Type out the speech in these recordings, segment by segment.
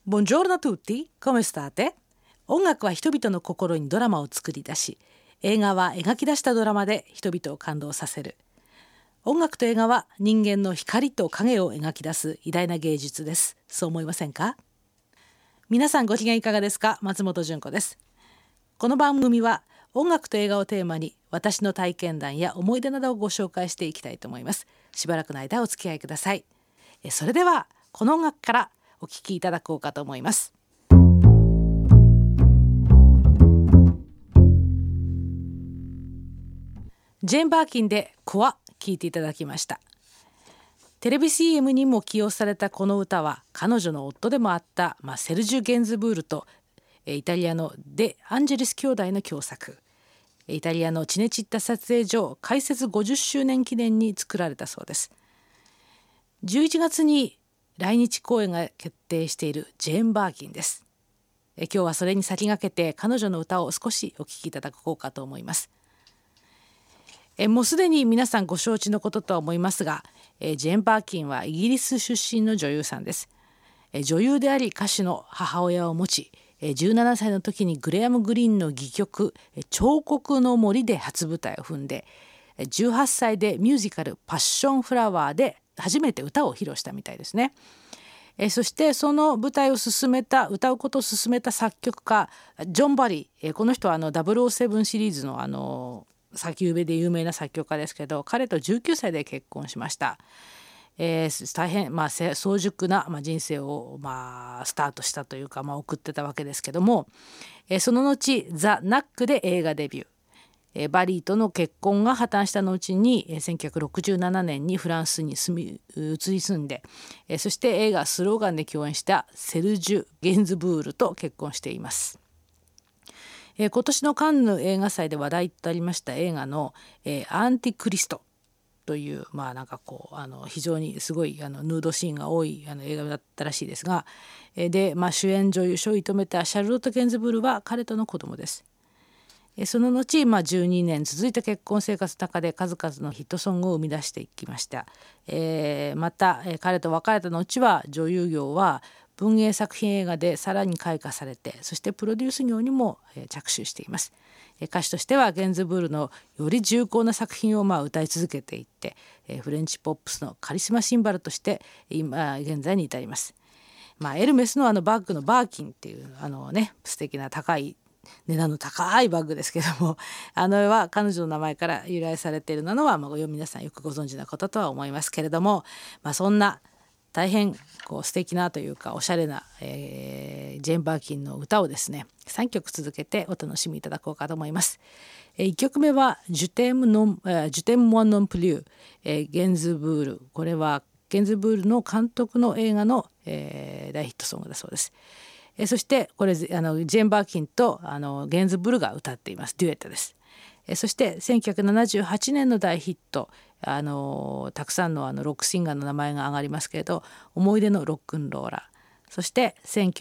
Buongiorno a tutti, come state? 音楽は人々の心にドラマを作り出し、映画は描き出したドラマで人々を感動させる。音楽と映画は人間の光と影を描き出す偉大な芸術です。そう思いませんか？皆さんご機嫌いかがですか？松本純子です。この番組は音楽と映画をテーマに私の体験談や思い出などをご紹介していきたいと思います。しばらくの間お付き合いください。それではこの音楽からお聴きいただこうかと思います。ジェーン・バーキンでコア聴いていただきました。テレビ CM にも起用されたこの歌は彼女の夫でもあった、セルジュ・ゲンズブールとイタリアのデ・アンジェリス兄弟の共作。イタリアのチネチッタ撮影所開設50周年記念に作られたそうです。11月に来日公演が決定しているジェーン・バーキンです。今日はそれに先駆けて彼女の歌を少しお聴きいただこうかと思います。もうすでに皆さんご承知のこととは思いますが、ジェーン・バーキンはイギリス出身の女優さんです。女優であり歌手の母親を持ち、17歳の時にグレアム・グリーンの戯曲彫刻の森で初舞台を踏んで、18歳でミュージカルパッションフラワーで初めて歌を披露したみたいですね。そしてその舞台を歌うことを進めた作曲家ジョン・バリー、この人は007シリーズの先ゆべで有名な作曲家ですけど、彼と19歳で結婚しました。大変、早熟な、人生を、スタートしたというか、送ってたわけですけども、その後ザ・ナックで映画デビュー。バリーとの結婚が破綻した後に1967年にフランスに移り住んで、そして映画スローガンで共演したセルジュ・ゲンズブールと結婚しています。今年のカンヌ映画祭で話題となりました映画のアンティクリストという非常にすごいヌードシーンが多い映画だったらしいですが、主演女優賞を射止めたシャルロット・ゲンズブールは彼との子供です。その後、12年続いた結婚生活の中で数々のヒットソングを生み出していきました。また、彼と別れた後は女優業は文芸作品映画でさらに開花されて、そしてプロデュース業にも着手しています。歌手としてはゲンズブールのより重厚な作品を歌い続けていって、フレンチポップスのカリスマシンバルとして今現在に至ります。エルメスのバッグのバーキンっていう素敵な値段の高いバッグですけども、は彼女の名前から由来されているのは、皆さんよくご存知なこととは思いますけれども、そんな大変素敵なというかおしゃれな、ジェーン・バーキンの歌をですね3曲続けてお楽しみいただこうかと思います。1曲目はジュテム・モア・ノン・プリュー、ゲンズブール。これはゲンズブールの監督の映画の、大ヒットソングだそうです。そしてこれジェーン・バーキンとゲンズブールが歌っていますデュエットです。そして1978年の大ヒット、たくさんのロックシンガーの名前が挙がりますけれど、思い出のロックンローラー。そして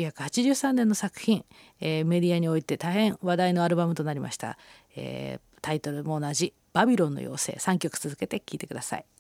1983年の作品、メディアにおいて大変話題のアルバムとなりました、タイトルも同じバビロンの妖精。3曲続けて聴いてください。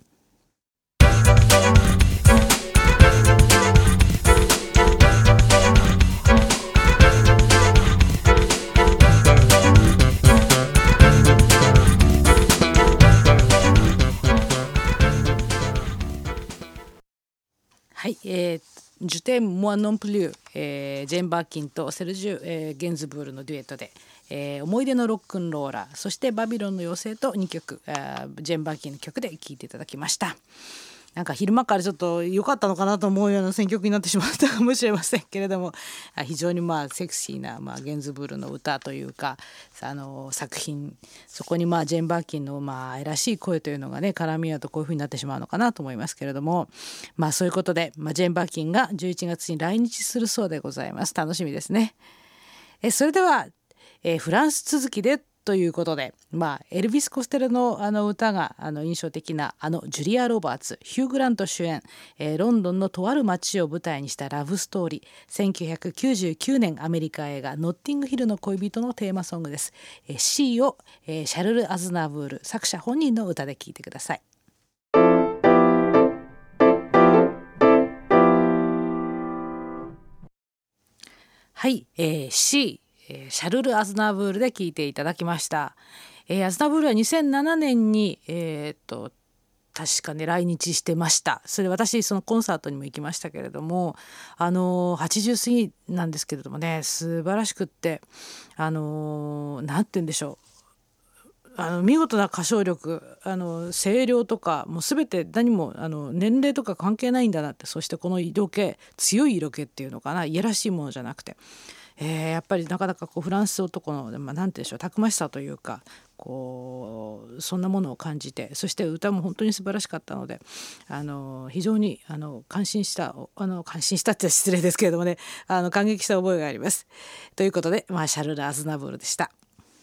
はい、ジュテン・モア・ノン・プリュー、ジェーン・バーキンとセルジュ、ゲンズブールのデュエットで、思い出のロックンローラー、そしてバビロンの妖精と2曲、ジェーン・バーキンの曲で聴いていただきました。昼間からちょっと良かったのかなと思うような選曲になってしまったかもしれませんけれども、非常にセクシーな、ゲンズブールの歌というか作品、そこにジェーン・バーキンの愛らしい声というのがね絡み合うとこういう風になってしまうのかなと思いますけれども、そういうことで、ジェーン・バーキンが11月に来日するそうでございます。楽しみですね。それでは、フランス続きでということで、エルヴィス・コステロの歌が印象的なジュリア・ロバーツ、ヒュー・グラント主演、ロンドンのとある街を舞台にしたラブストーリー。1999年アメリカ映画ノッティングヒルの恋人のテーマソングです。C をシャルル・アズナブール作者本人の歌で聴いてください。 はい、C、シャルル・アズナブールで聴いていただきました。アズナブールは2007年に、確かね来日してました。それ私そのコンサートにも行きましたけれども、80過ぎなんですけれどもね、素晴らしくって、なんて言うんでしょう、見事な歌唱力、声量とかもう全て何も年齢とか関係ないんだなって。そしてこの色気、強い色気っていうのかな、いやらしいものじゃなくて、やっぱりなかなかこうフランス男の、なんて言うんでしょう、たくましさというか、こうそんなものを感じて、そして歌も本当に素晴らしかったので、非常に感心したって失礼ですけれどもね、感激した覚えがあります。ということで、シャルル・アズナブールでした。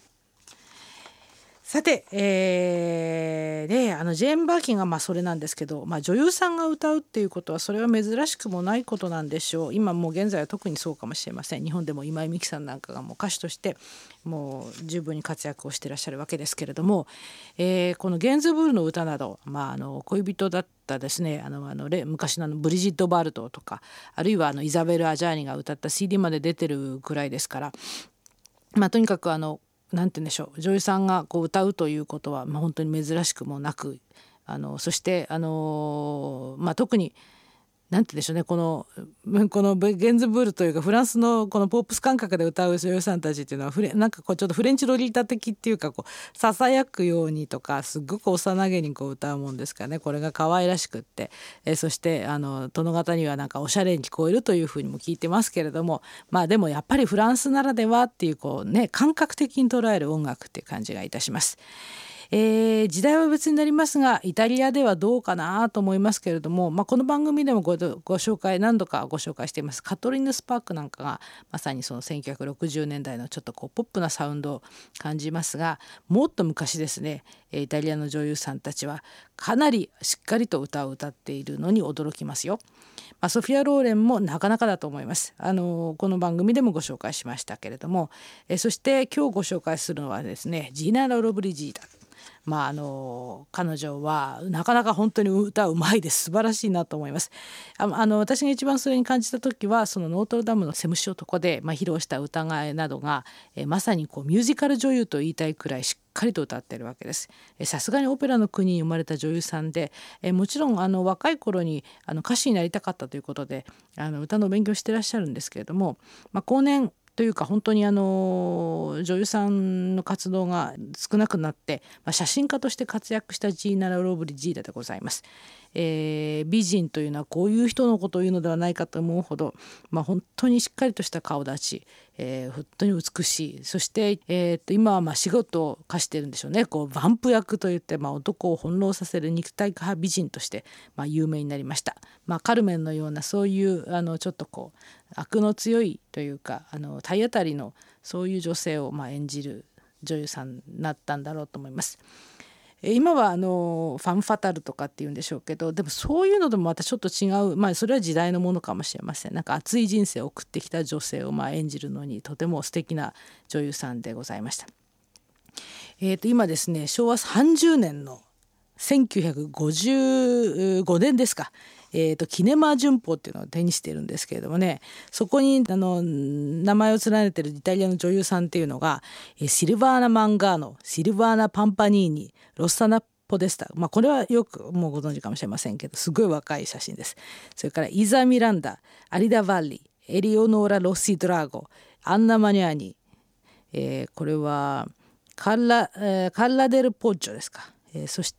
さて、ジェーン・バーキンがそれなんですけど、女優さんが歌うっていうことはそれは珍しくもないことなんでしょう。今もう現在は特にそうかもしれません。日本でも今井美樹さんなんかがもう歌手としてもう十分に活躍をしていらっしゃるわけですけれども、このゲンズブールの歌など、恋人だったですね、昔のブリジット・バルトとか、あるいはイザベル・アジャーニが歌った CD まで出てるくらいですから、とにかくなんて言うんでしょう、女優さんがこう歌うということは、本当に珍しくもなく、そして特になんて言うんでしょうね、このゲンズブールというかフランスのこのポップス感覚で歌う女優さんたちっていうのはなんかこうちょっとフレンチロリータ的っていうか、こうささやくようにとかすごく幼げにこう歌うもんですからね、これが可愛らしくって、そして殿方にはなんかおしゃれに聞こえるというふうにも聞いてますけれども、でもやっぱりフランスならではっていうこうね、感覚的に捉える音楽っていう感じがいたします。時代は別になりますがイタリアではどうかなと思いますけれども、この番組でも何度かご紹介していますカトリーヌ・スパークなんかがまさにその1960年代のちょっとこうポップなサウンドを感じますが、もっと昔ですね、イタリアの女優さんたちはかなりしっかりと歌を歌っているのに驚きますよ。ソフィア・ローレンもなかなかだと思います。この番組でもご紹介しましたけれども、そして今日ご紹介するのはですね、ジーナ・ロブリジータ。彼女はなかなか本当に歌うまいです。素晴らしいなと思います。私が一番それに感じた時はそのノートルダムのセムシ男で、披露した歌声などが、まさにこうミュージカル女優と言いたいくらいしっかりと歌っているわけです。さすがにオペラの国に生まれた女優さんで、もちろん若い頃に歌手になりたかったということで歌の勉強してらっしゃるんですけれども、後年というか本当に女優さんの活動が少なくなって、写真家として活躍したジーナ・ロブリジータでございます。美人というのはこういう人のことを言うのではないかと思うほど、本当にしっかりとした顔立ち、本当に美しい。そして、今は仕事を課しているんでしょうね。こうヴァンプ役といって、男を翻弄させる肉体派美人として、有名になりました。カルメンのようなそういうちょっとこう悪の強いというか体当たりのそういう女性を演じる女優さんになったんだろうと思います。今はファンファタルとかっていうんでしょうけど、でもそういうのでもまたちょっと違う、それは時代のものかもしれません。なんか熱い人生を送ってきた女性を演じるのにとても素敵な女優さんでございました。今ですね、昭和30年の1955年ですか、キネマ旬報っていうのを手にしているんですけれどもね、そこに名前を連ねているイタリアの女優さんっていうのがシルバーナ・マンガーノ、シルバーナ・パンパニーニ、ロッサナ・ポデスタ、これはよくもうご存知かもしれませんけど、すごい若い写真です。それからイザ・ミランダ、アリダ・バッリ、エリオノーラ・ロッシ・ドラーゴ、アンナ・マニャーニ、これはカッラ・デル・ポッジョですか。そして、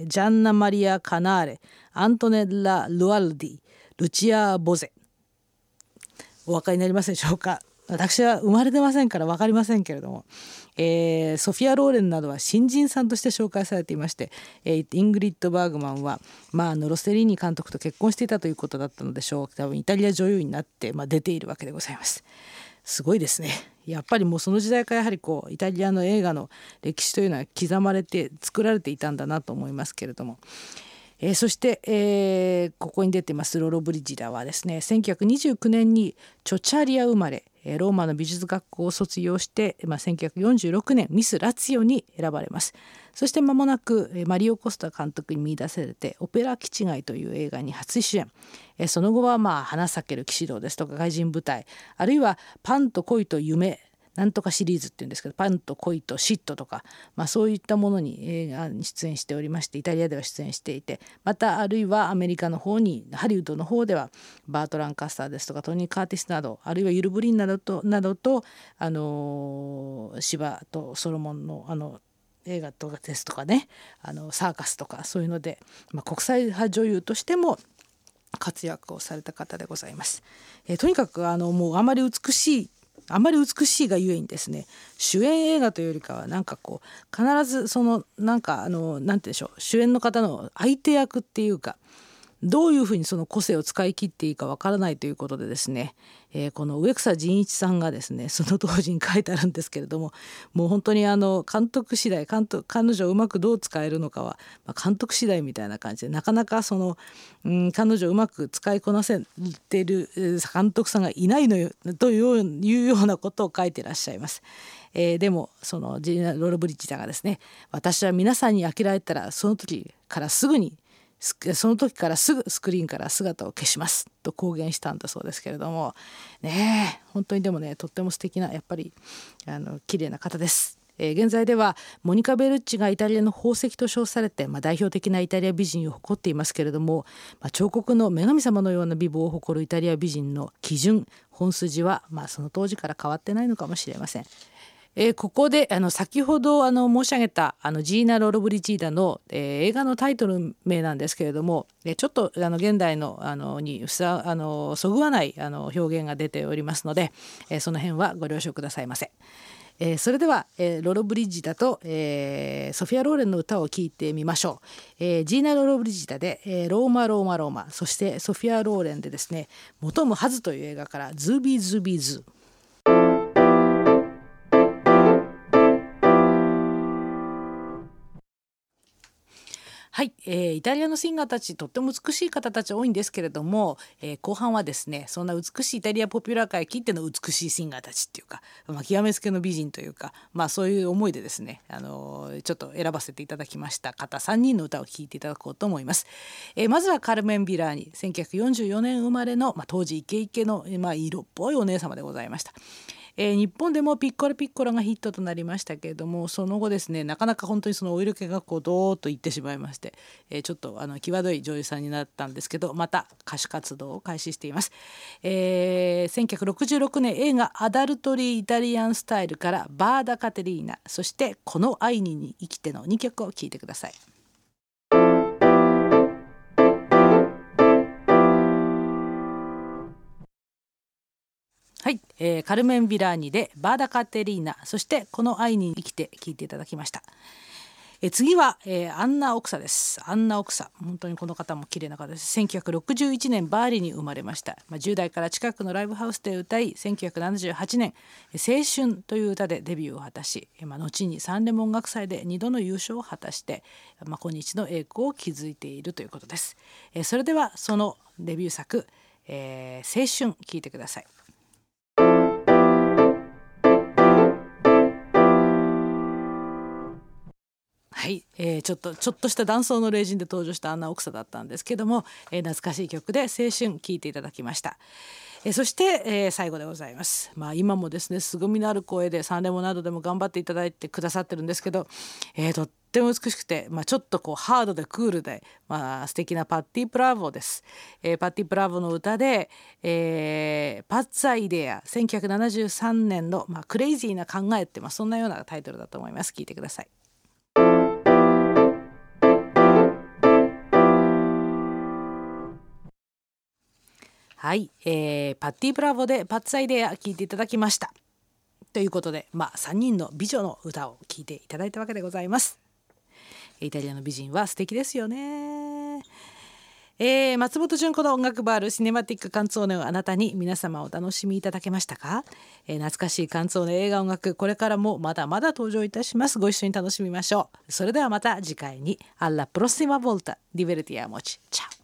ジャンナ・マリア・カナーレ、アントネッラ・ルアルディ、ルチア・ボゼ。お分かりになりますでしょうか。私は生まれてませんから分かりませんけれども、ソフィア・ローレンなどは新人さんとして紹介されていまして、イングリッド・バーグマンは、ロセリーニ監督と結婚していたということだったのでしょう。多分イタリア女優になって、出ているわけでございます。すごいですね。やっぱりもうその時代からやはりこうイタリアの映画の歴史というのは刻まれて作られていたんだなと思いますけれども、そして、ここに出てますロロ・ブリジダはですね、1929年にチョチャリア生まれ、 ローマの美術学校を卒業して、1946年ミス・ラツィオに選ばれます。そして間もなくマリオ・コスタ監督に見出されてオペラ基地街という映画に初主演。その後は花咲ける騎士道ですとか外人舞台、あるいはパンと恋と夢なんとかシリーズっていうんですけど、パンと恋と嫉妬とか、そういったものに映画に出演しておりまして、イタリアでは出演していて、またあるいはアメリカの方にハリウッドの方ではバート・ランカスターですとかトニー・カーティスなど、あるいはユル・ブリンなどとシバとソロモンの映画とかですとかね、サーカスとかそういうので、国際派女優としても活躍をされた方でございます。とにかくもうあまり美しいがゆえにですね、主演映画というよりかは必ずなんて言うんでしょう、主演の方の相手役っていうか、どういうふうにその個性を使い切っていいかわからないということでですね、この植草仁一さんがですね、その当時に書いてあるんですけれども、もう本当に監督次第、彼女をうまくどう使えるのかは、監督次第みたいな感じで、なかなか彼女をうまく使いこなせてる監督さんがいないのよというようなことを書いてらっしゃいます。でもそのジーナ・ロールブリッジさんがですね、私は皆さんに飽きられたらその時からすぐスクリーンから姿を消しますと公言したんだそうですけれどもね、本当にでもね、とっても素敵な、やっぱり綺麗な方です。現在ではモニカ・ベルッチがイタリアの宝石と称されて、代表的なイタリア美人を誇っていますけれども、彫刻の女神様のような美貌を誇るイタリア美人の基準、本筋は、その当時から変わってないのかもしれません。ここで先ほど申し上げたジーナ・ロロブリチーダの、映画のタイトル名なんですけれども、ちょっと現代のにそぐわない表現が出ておりますので、その辺はご了承くださいませ。それでは、ロロブリジダと、ソフィア・ローレンの歌を聴いてみましょう。ジーナ・ロロブリジダで、ローマローマローマ、そしてソフィア・ローレンでですね、求むはずという映画からズービーズービーズー。はい、イタリアのシンガーたち、とっても美しい方たち多いんですけれども、後半はですね、そんな美しいイタリアポピュラー界きっての美しいシンガーたちっていうか、極めつけの美人というか、そういう思いでですね、ちょっと選ばせていただきました方3人の歌を聴いていただこうと思います。まずはカルメン・ビラーニ、1944年生まれの、当時イケイケの、色っぽいお姉様でございました。日本でもピッコロピッコロがヒットとなりましたけれども、その後ですね、なかなか本当にそのお色気がドーッといってしまいまして、ちょっと際どい女優さんになったんですけど、また歌手活動を開始しています。1966年映画アダルトリー・イタリアンスタイルからバーダ・カテリーナ、そしてこの愛に生きての2曲を聴いてください。はい、カルメン・ビラーニでバーダ・カテリーナ、そしてこの愛に生きて聴いていただきました。次は、アンナ・オクサです。アンナ・オクサ、本当にこの方も綺麗な方です。1961年バーリに生まれました。10代から近くのライブハウスで歌い、1978年青春という歌でデビューを果たし、後にサンレモ音楽祭で2度の優勝を果たして、今日の栄光を築いているということです。それではそのデビュー作、青春聴いてください。はい、ちょっとした男装の霊人で登場したアンナ・オクサだったんですけども、懐かしい曲で青春聴いていただきました。そして、最後でございます。今もですね、凄みのある声でサンレモなどでも頑張っていただいてくださってるんですけど、とっても美しくて、ちょっとハードでクールで、素敵なパッティ・プラーボです。パッティ・プラーボの歌で、パッツァ・イデア、1973年の、クレイジーな考えって、そんなようなタイトルだと思います。聴いてください。はい、パッティ・ブラボでパッツァイデア聴いていただきましたということで、3人の美女の歌を聴いていただいたわけでございます。イタリアの美人は素敵ですよね。松本純子の音楽バールシネマティックカンツォーネをあなたに、皆様お楽しみいただけましたか？懐かしいカンツォーネ映画音楽、これからもまだまだ登場いたします。ご一緒に楽しみましょう。それではまた次回に。Alla prossima volta, divertiamoci. Ciao.